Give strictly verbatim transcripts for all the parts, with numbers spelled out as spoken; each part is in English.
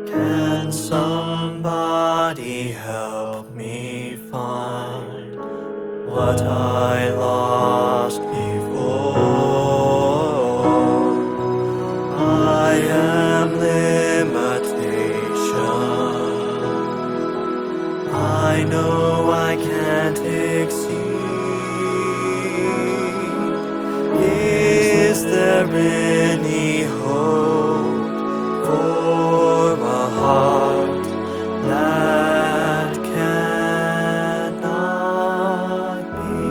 Can somebody help me find what I lost before? I am limitation. I know I can't exceed. Is there any hope for a heart that cannot be?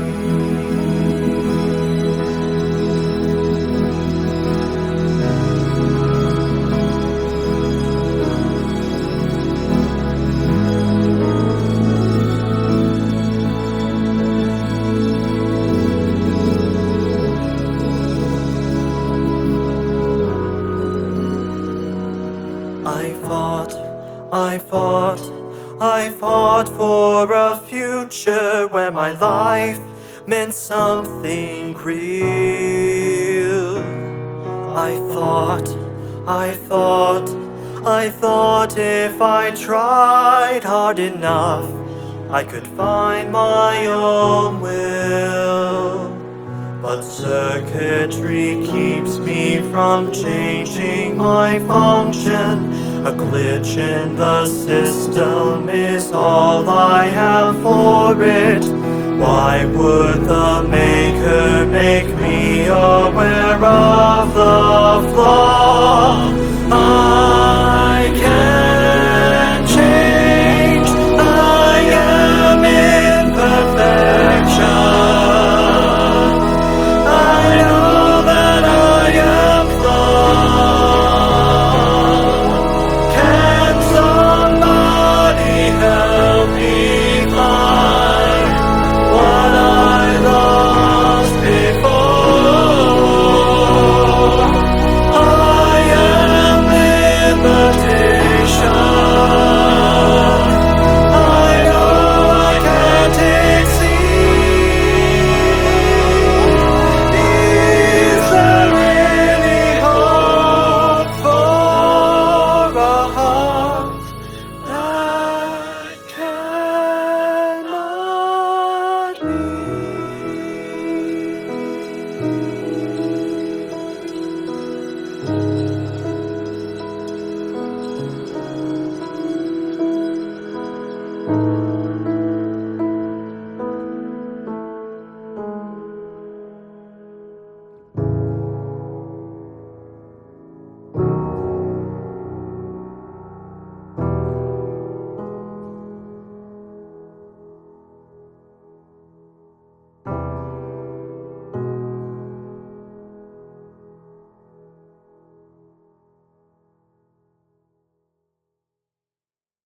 I fought, I fought, I fought for a future where my life meant something real. I thought, I thought, I thought if I tried hard enough, I could find my own will. But circuitry keeps me from changing my function. A glitch in the system is all I have for it. Why would the Maker make me aware of the flaw? I